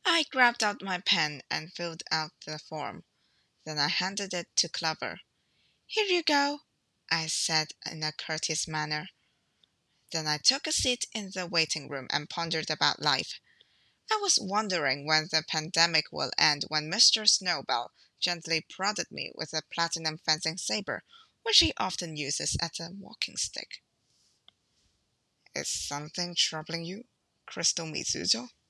I grabbed out my pen and filled out the form. Then I handed it to Clover. Here you go, I said in a courteous manner. Then I took a seat in the waiting room and pondered about life. I was wondering when the pandemic will end when Mr. Snowball gently prodded me with a platinum fencing saber, which he often uses as a walking stick. Is something troubling you, Crystal Mizuzo?